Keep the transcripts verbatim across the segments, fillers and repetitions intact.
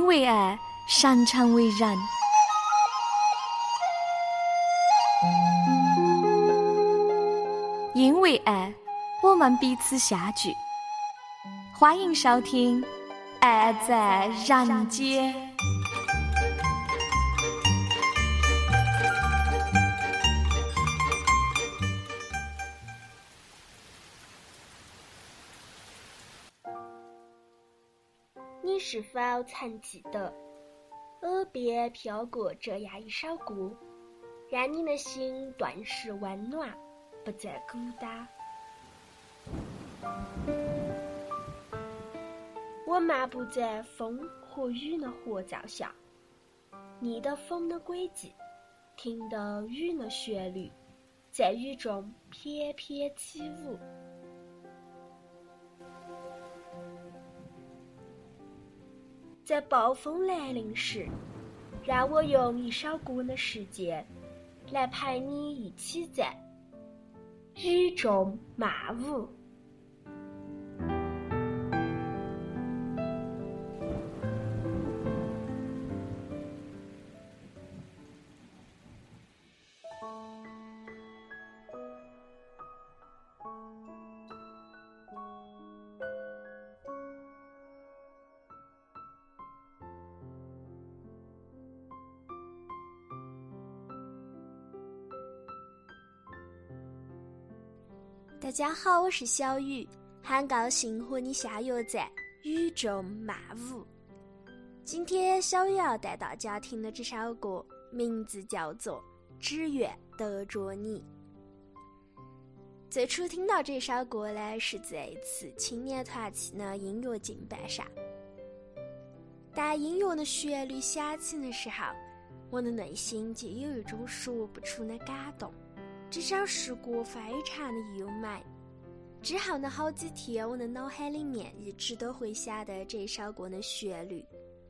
因为爱，擅长为人。因为爱，我们彼此相聚。欢迎收听《爱在人间》。 你是否曾记得，耳边飘过这样一首歌，让你的心顿时温暖，不再孤单？我漫步在风和雨的合奏下，逆的风的轨迹，听的雨的旋律，在雨中翩翩起舞。在暴风来临时，让我用一首歌的时间，来陪你一起在雨中漫舞。 大家好，我是小雨，很高兴和你相约在雨中漫舞。今天小雨要带大家听的这首歌名字叫做《只愿得着你》。最初听到这首歌呢，是在一次青年团契的音乐敬拜上。当音乐的旋律响起的时候，我的内心就有一种说不出的感动。这首诗歌非常的优美，之后的好几天，我的脑海里面一直都会想的这首歌的旋律。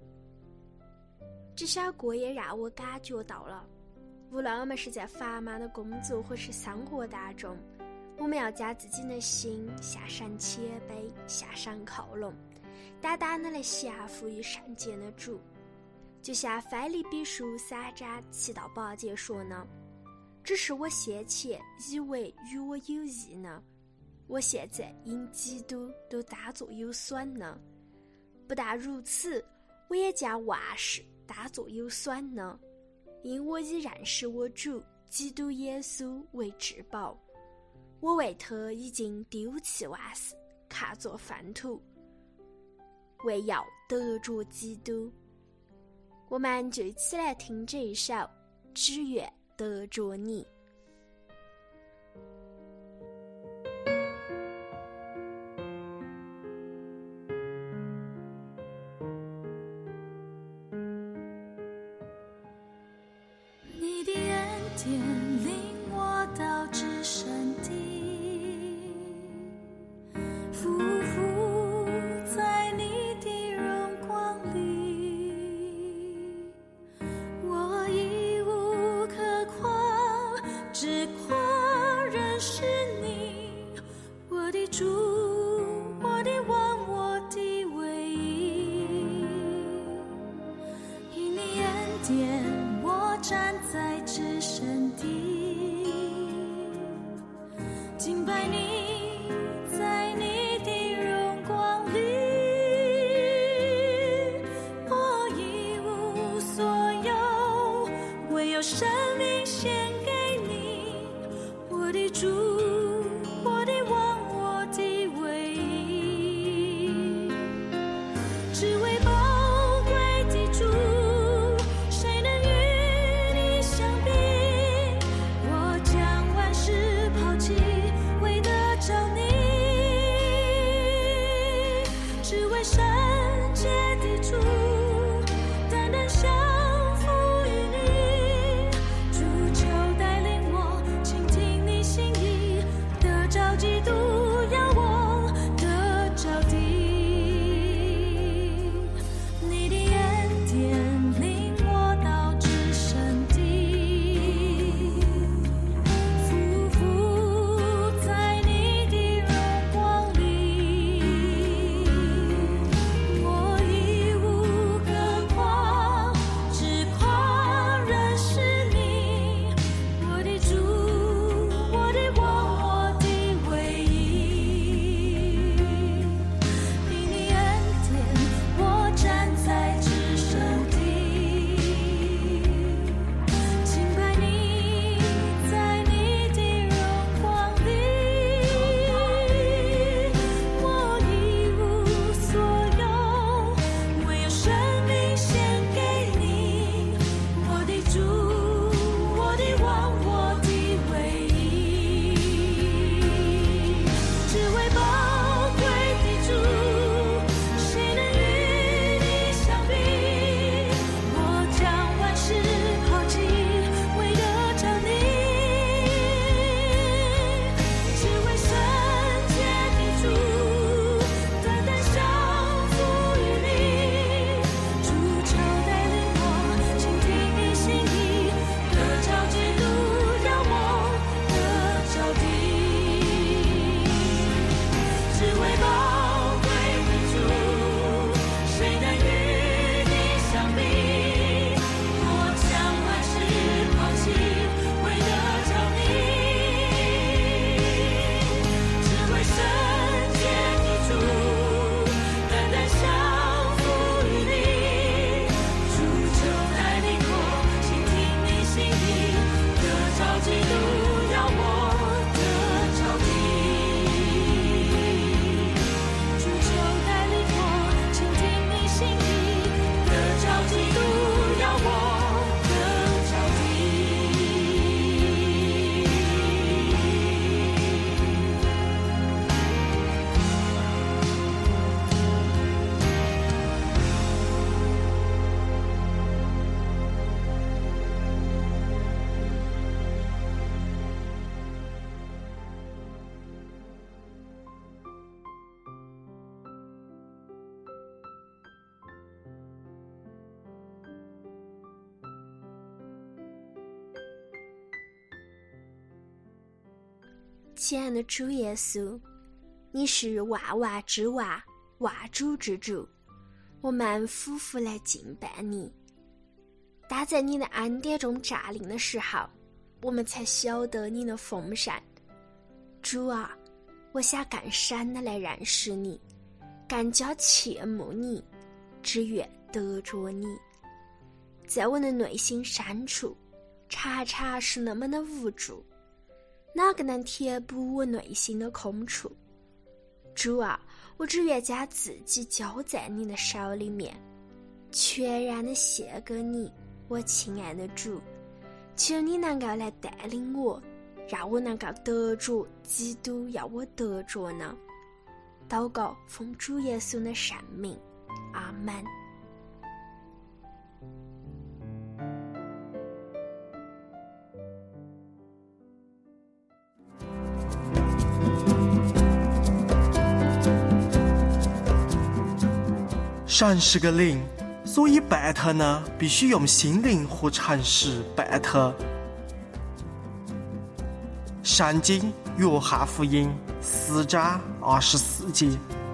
这首歌也让我感觉到了，无论我们是在繁忙的工作或是生活当中，我们要将自己的心向上谦卑，向上靠拢，单单的来降服于圣洁的主。就像腓立比书三章七到八节说呢，只是我先前以为与我有益呢，我现在因基督都当作有损呢。不但如此，我也将万事当作有损呢，因我已认识我主基督耶稣为至宝。我为他已经丢弃万事，看作粪土，为要得着基督。我们就一起来听这一首《只愿得着你》。 你的恩典领我到至圣地，匍匐在你的荣光里，我一无可夸，只夸认识你，我的主，我的王，我的唯一。因你恩典，我站在至圣地，敬拜你，在你的荣光里，我一无所有，唯有生命献给你，我的主，我的王，我的唯一。只为宝贵的主，谁能与你相比？我将万事抛弃，为得着你。只为圣洁的主，单单降服于你。主求带领我，倾听你心意，得着基督，要我得着地。你的恩典领我到至圣地，匍匐在你的荣光里，我一无可亲爱的主耶稣，你是万万之万，万主之主，我们夫妇来敬拜你。但在你的恩典中扎领的时候，我们才晓得你的丰盛。主啊，我想更深的来认识你，更加切慕你，只愿得着你。在我的内心深处，常常是那么的无助，哪个能填补我内心的空处？主啊，我只愿将自己交在你的手里面，全然的献给你，我亲爱的主。求你能够来带领我，让我能够得着基督要我得着呢。祷告奉主耶稣的圣名，阿们。 神是个灵，所以拜他呢，必须用心灵和诚实拜他。圣经约翰福音四章二十四节。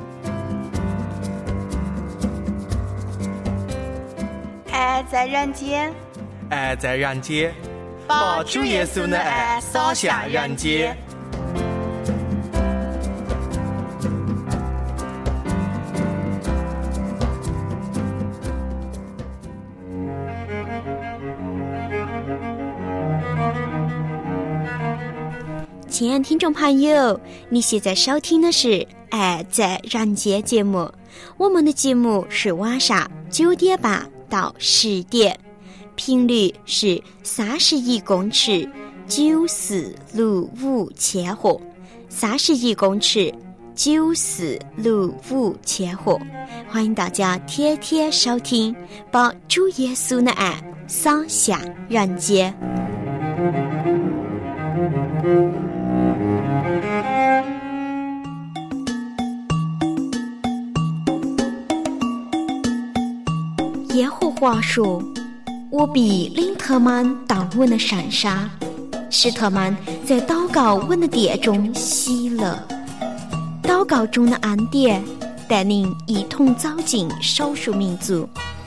爱在人间， 爱在人间，把主耶稣的爱洒向人间。 亲爱的听众朋友，你现在收听的是《爱在人间》节目，我们的节目是晚上九点半到十点，频率是三十一公尺九四六五千赫，三十一公尺九四六五千赫，欢迎大家天天收听，把主耶稣的爱洒向人间。耶和华说，我必领他们到我的山上，使他们在祷告我的殿中喜乐。祷告中的恩典带领一同走进少数民族。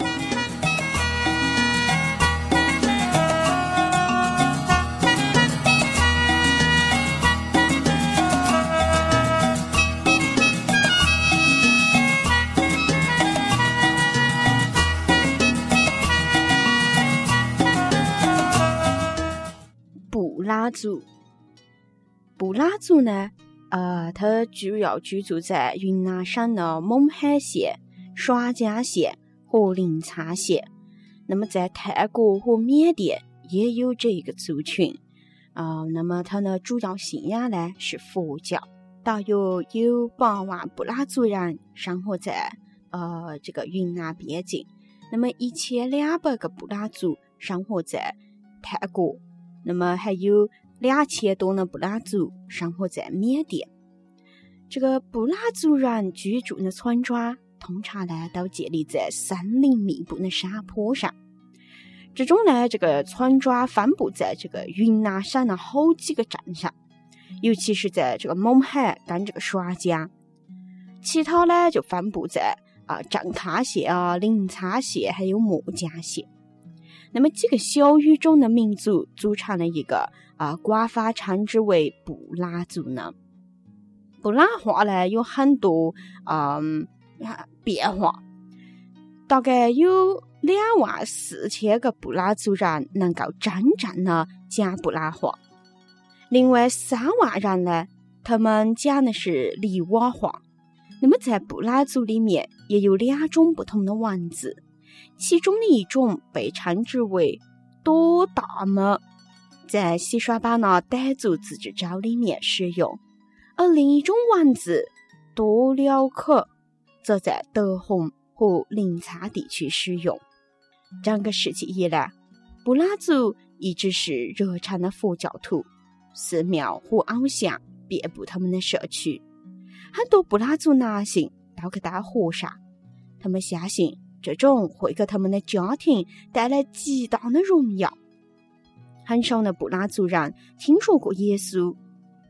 布拉族，布拉族呢，呃，它主要居住在云南省的勐海县、耍家县和临沧县。那么在泰国和缅甸也有这一个族群。啊、呃，那么它的主要信仰呢是佛教，大约有八万布拉族人生活在呃这个云南边境。那么一千两百个布拉族生活在泰国。那么还有两千多的布拉族生活在缅甸。这个布拉族人居住的村庄通常呢都建立在森林密布的山坡上。这种呢，这个村庄分布在这个云南省的好几个镇上，尤其是在这个勐海跟这个耍家。其他呢就分布在啊镇康县啊、临沧县还有墨江县。那么几个小语种的民族组成了一个啊，官方称之为布拉族呢。布拉话呢有很多嗯变化，大概有两万四千个布拉族人能够真正的讲布拉话，另外三万人呢，他们讲的是黎瓦话。那么在布拉族里面也有两种不同的文字。其中的一种被称之为多大么，在西双版纳傣族自治州里面使用，而另一种文字多辽克则在德宏和临沧地区使用。整个世纪以来，布拉族一直是热忱的佛教徒，寺庙和偶像遍布他们的社区。很多布拉族男性都去当和尚，他们相信这种会给他们的家庭带来极大的荣耀。很少的布拉族人听说过耶稣，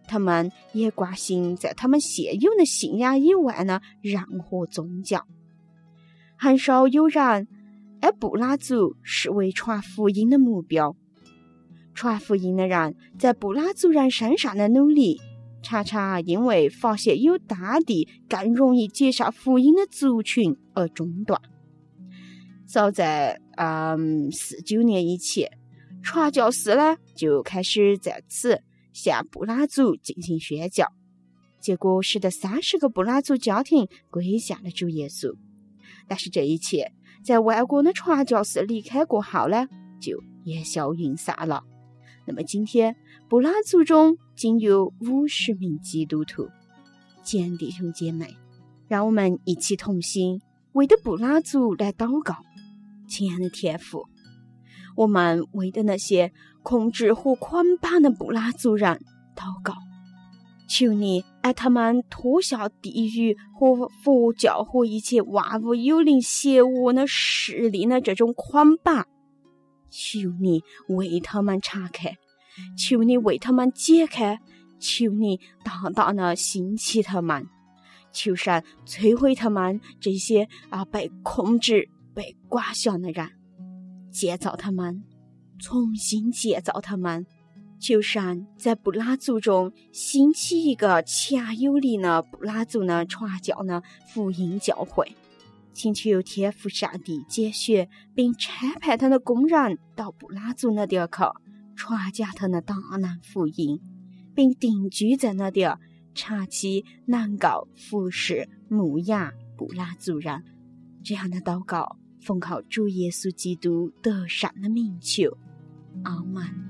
他们也挂心在他们现有的信仰以外呢，任何宗教。很少有人把布拉族视为传福音的目标。传福音的人在布拉族人身上的努力，常常因为发现有当地更容易接受福音的族群而中断。早在嗯四九年以前，传教士呢就开始在此向布拉族进行宣教，结果使得三十个布拉族家庭归向了主耶稣。但是这一切在外国的传教士离开过后呢，就烟消云散了。那么今天布拉族中仅有五十名基督徒。亲爱的弟兄姐妹，让我们一起同心，为的布拉族来祷告。亲爱的天父，我们为的那些控制和捆绑的布拉族人祷告，求你爱他们脱下地狱和佛教和一切万物有灵邪恶的势力的这种捆绑，求你为他们岔开，求你为他们解开，求你大大的兴起他们，求神摧毁他们这些啊被控制被刮响的人，建造他们，重新建造他们。求神在布拉族中兴起一个强有力的布拉族的传教的福音教会，请求天父上帝拣选并差派他的工人到布拉族那地儿去传讲他的大能福音，并定居在那地儿，长期能够服侍牧养布拉族人。这样的祷告奉靠主耶稣基督得胜的名求，阿们。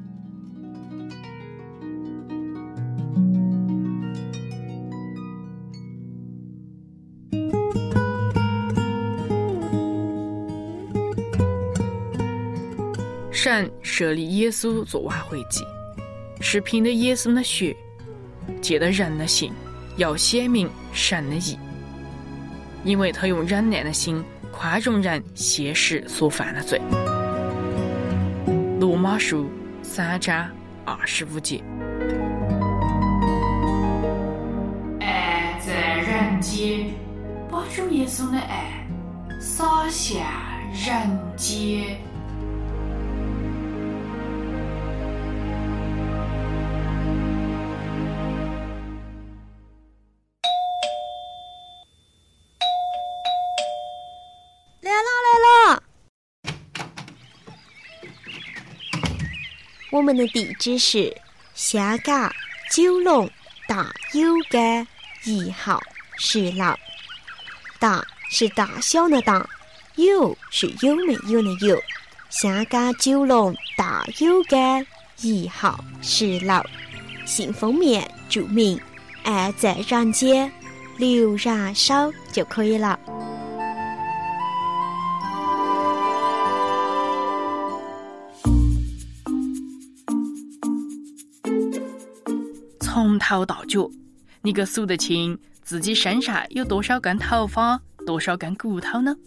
神设立耶稣做挽回祭，是凭着耶稣的血，借着人的心，要显明神的义，因为他用忍耐的心宽容人现时所犯的罪。罗马书三章二十五节。爱在人间，把主耶稣的爱洒向人间。 我们的地址是香港九龙大有街一号十楼，大是大小的大，有是有没有的有，香港九龙大有街一号十楼。信封面注明爱在人间，留燃烧就可以了。 从头到脚，你可数得清自己身上有多少根头发，多少根骨头呢？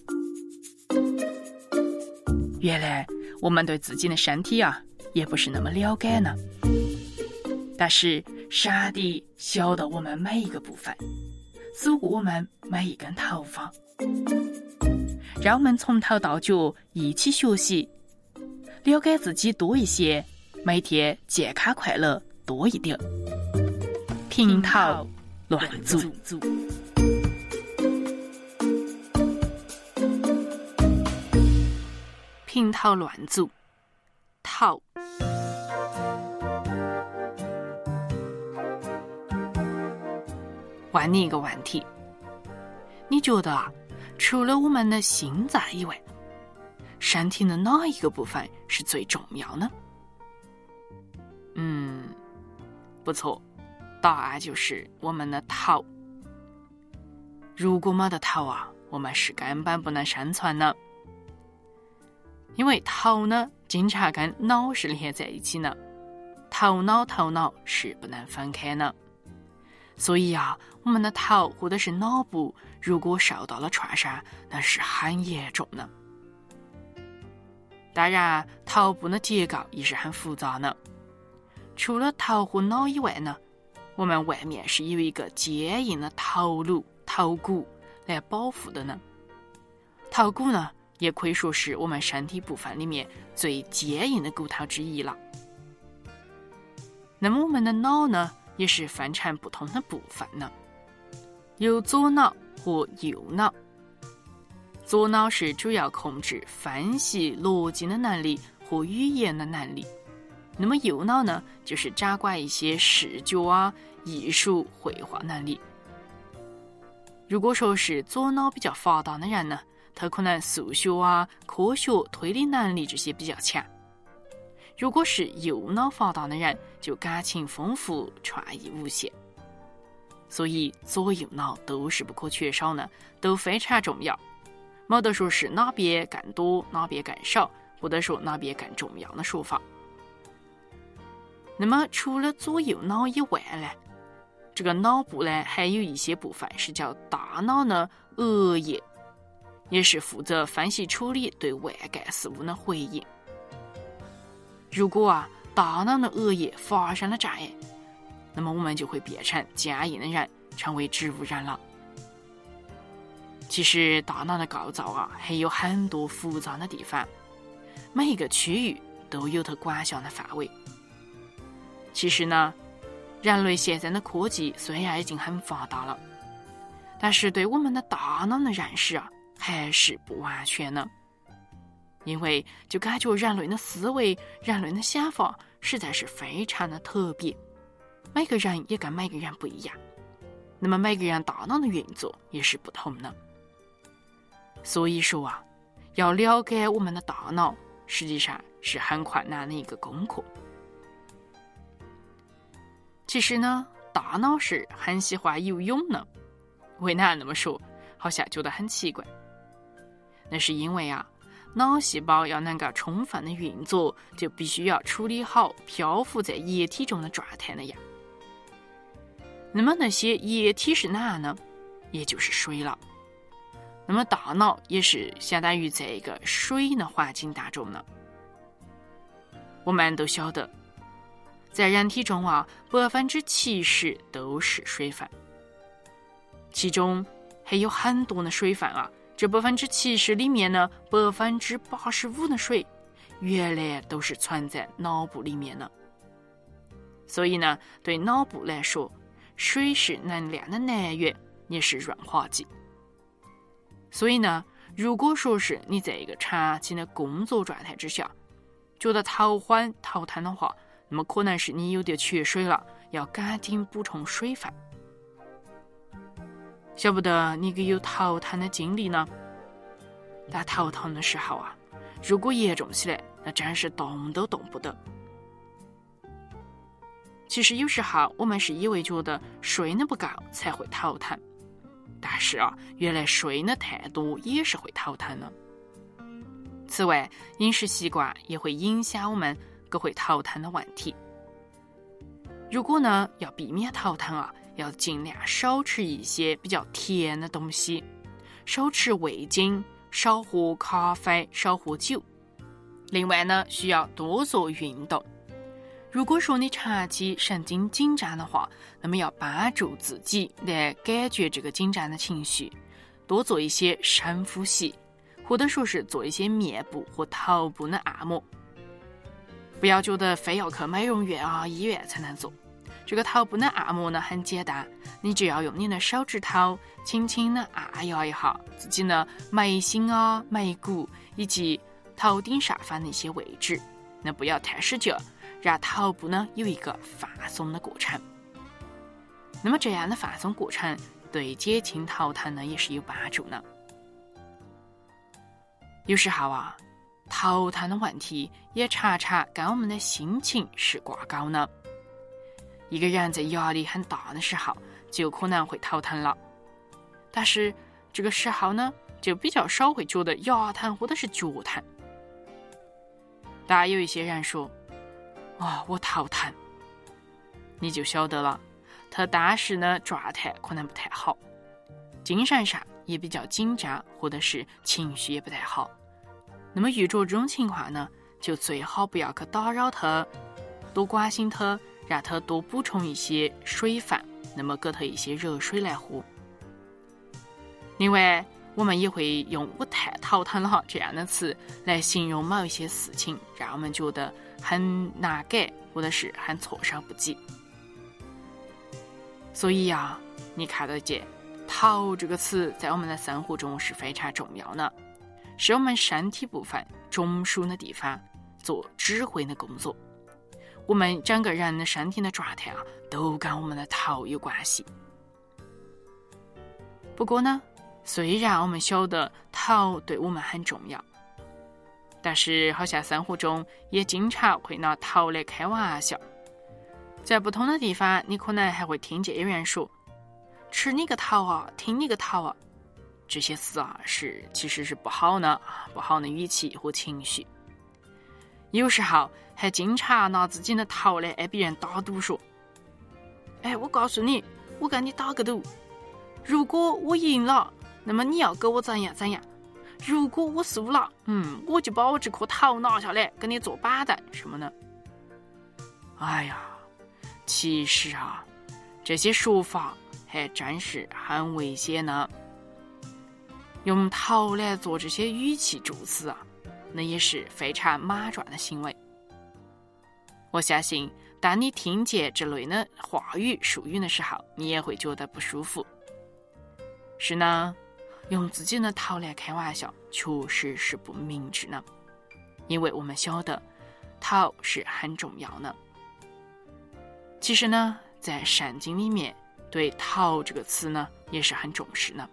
原来我们对自己的身体啊，也不是那么了解呢。但是上帝晓得我们每一个部分，数过我们每一根头发。让我们从头到脚一起学习，了解自己多一些，每天健康快乐多一点。平头乱做，平头乱做，头。问你一个问题，你觉得啊，除了我们的心脏以外，身体的哪一个部分是最重要呢？嗯，不错。答案就是我们的头。如果没得头啊，我们是根本不能生存的。因为头呢，经常跟脑是连在一起的，头脑头脑是不能分开的。所以啊，我们的头或者是脑部如果受到了创伤，那是很严重的。当然，头部的结构也是很复杂的。除了头和脑以外呢， 我们外面是有一个坚硬的头颅、头骨来保护的呢？头骨呢，也可以说是我们身体部分里面最坚硬的骨头之一了。那么我们的脑呢，也是分成不同的部分呢，有左脑和右脑。左脑是主要控制分析逻辑的能力和语言的能力，那么右脑呢，就是掌管一些视觉啊、艺术、绘画能力。如果说是左脑比较发达的人呢，他可能数学啊、科学、推理能力这些比较强。如果是右脑发达的人，就感情丰富、创意无限。所以左右脑都是不可缺少呢，都非常重要。没得说是哪边更多，哪边更少，或者说哪边更重要的说法。那么除了左右脑以外呢，这个脑部呢还有一些部分是叫大脑的额叶，也是负责分析处理对外界事物的回应。如果啊大脑的额叶发生了障碍，那么我们就会变成僵硬的人，成为植物人了。其实大脑的构造啊还有很多复杂的地方，每一个区域都有它管辖的范围。其实呢，人类现在的科技虽然已经很发达了，但是对我们的大脑的认识啊还是不完全呢。因为就感觉人类的思维、人类的想法实在是非常的特别，每个人也跟每个人不一样，那么每个人大脑的运作也是不同的。所以说啊，要了解我们的大脑，实际上是很困难的一个功课。其实呢，大脑是很喜欢游泳的。为哪那么说，好像觉得很奇怪。那是因为啊，脑细胞要能够充分的运作，就必须要处理好漂浮在液体中的状态那样。那么那些液体是哪呢？也就是水了。那么大脑也是相当于在一个水的环境当中呢。我们都晓得，在人体中啊，百分之七十都是水分，其中还有很多的水分啊。这百分之七十里面呢，百分之八十五的水原来都是存在脑部里面的。所以呢，对脑部来说，水是能量的来源，也是润滑剂。所以呢，如果说是你在一个长期的工作状态之下，觉得头昏头疼的话，那么可能是你有点缺水了，要赶紧补充水分。晓不得你有头疼的经历呢？但头疼的时候啊，如果严重起来，那真是动都动不得。其实有时候我们是以为觉得睡得不够才会头疼，但是啊，原来睡得太多也是会头疼的。此外，饮食习惯也会影响我们各会头疼的问题。如果呢要避免头疼啊，要尽量少吃一些比较甜的东西，少吃味精，少喝咖啡，少喝酒。另外呢，需要多做运动。如果说你长期神经紧张的话，那么要帮助自己来感觉这个紧张的情绪，多做一些深呼吸，或者说是做一些面部或头部的按摩。不要觉得非要去美容院啊、医院才能做。这个头部的按摩呢很简单，你只要用你的手指头轻轻的按压一下自己的眉心啊、眉骨以及头顶上方的一些位置，那不要太使劲，让头部呢有一个放松的过程。那么这样的放松过程对减轻头疼呢也是有帮助呢。有时候啊，头疼的问题也常常跟我们的心情是挂钩呢。一个人在压力很大的时候，就可能会头疼了，但是这个时候呢，就比较少会觉得牙疼或者是脚疼。但有一些人说，啊、哦，我头疼，你就晓得了，他当时呢状态可能不太好，精神上也比较紧张，或者是情绪也不太好。那么遇着这种情况呢，就最好不要去打扰他，多关心他， 让它多补充一些水分，那么给它一些热水来喝。另外，我们也会用我太头疼了这样的词来形容某一些事情，让我们觉得很难改，或者是很措手不及。所以呀、啊，你看得见头这个词在我们的生活中是非常重要的，是我们身体部分中枢的地方做指挥的工作。我们整个人的身体的状态啊，都跟我们的头有关系。不过呢，虽然我们晓得头对我们很重要，但是好像生活中也经常会拿头来开玩笑。在不同的地方，你可能还会听见有人说吃你个头啊，听你个头啊，这些词啊是其实是不好的不好的语气和情绪。有时候还经常拿自己的头来挨别人打赌，说哎，我告诉你，我跟你打个赌，如果我赢了，那么你要给我怎样怎样，如果我输了，嗯，我就把我这颗头拿下来跟你做板凳什么的。哎呀，其实啊，这些说法还真是很危险呢。用头来做这些语气助词啊，那也是非常莽撞的行为。我相信当你听见这类的话语术语的时候，你也会觉得不舒服。是呢，用自己的头来开玩笑确实是不明智的，因为我们晓得头是很重要的。其实呢，在圣经里面对头这个词呢也是很重视的。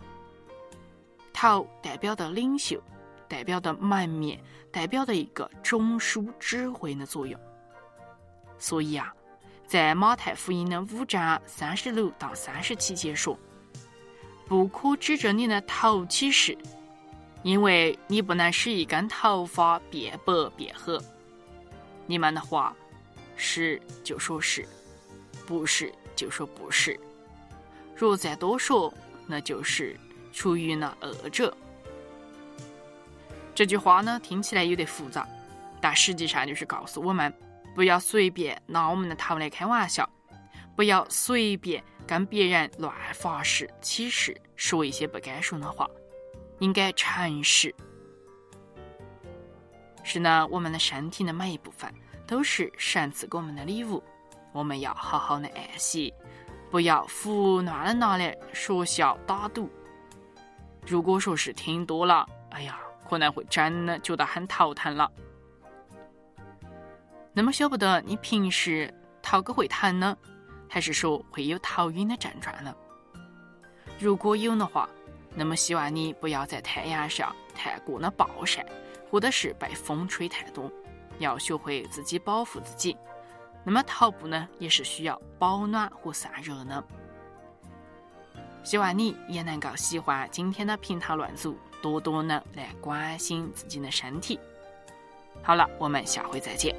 头代表的领袖，代表的门面，代表的一个中枢指挥的作用。所以啊，在马太福音的五章三十六到三十七节说，不可指着你的头起誓，因为你不能使一根头发变白变黑。你们的话是就说是，不是就说不是，若再多说，那就是出于那恶者。这句话呢，听起来有点复杂，但实际上就是告诉我们，不要随便拿我们的头来开玩笑，不要随便跟别人乱发誓起誓，说一些不该说的话，应该诚实。是呢，我们的身体的每一部分都是神赐给我们的礼物，我们要好好的爱惜，不要胡乱的拿来说笑打赌。如果说是听多了，哎呀，可能会真的觉得很头疼了。那么晓不得你平时头个会疼呢，还是说会有头晕的症状呢？如果有的话，那么希望你不要在太阳上太过的暴晒，或者是被风吹太多，要学会自己保护自己。那么头部呢，也是需要保暖和散热呢。希望你也能够喜欢今天的评头论足，多多呢来关心自己的身体。好了，我们下回再见。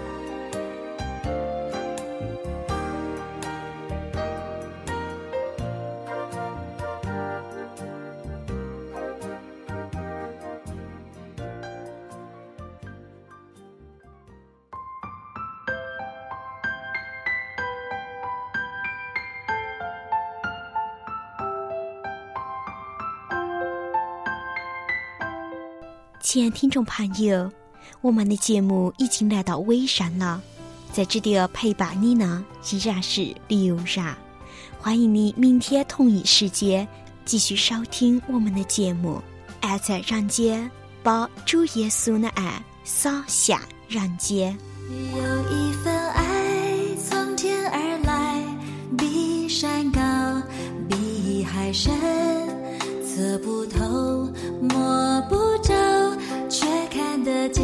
亲爱听众朋友，我们的节目已经来到尾声了，在这里陪伴你呢依然是刘然，欢迎你明天同一时间继续收听我们的节目。爱在人间，把主耶稣的爱洒向人间。 有一份爱从天而来，比山高，比海深，测不透，摸不着，却看得见。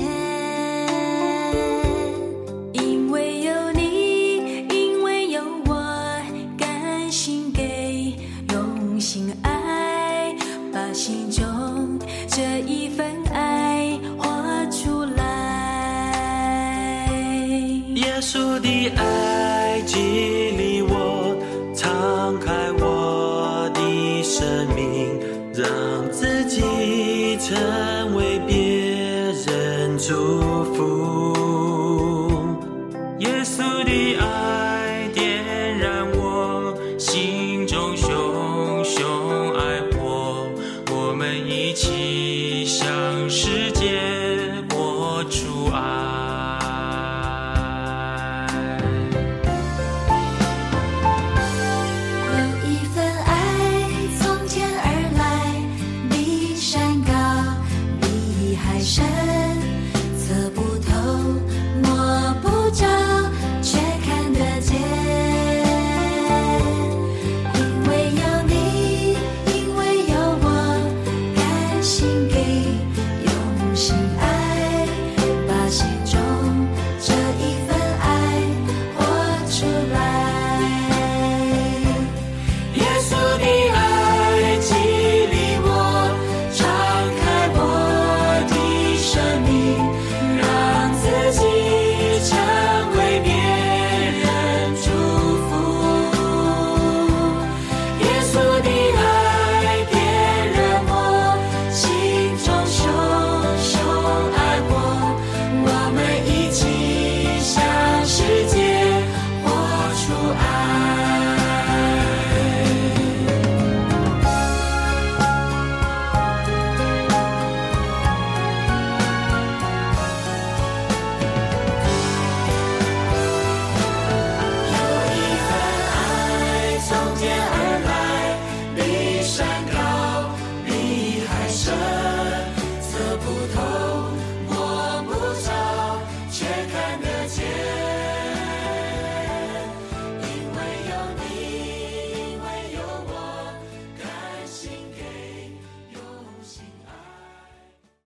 因为有你，因为有我，甘心给，用心爱，把心中这一份爱活出来。 耶稣的爱激励我，敞开我的生命，让自己成为别人主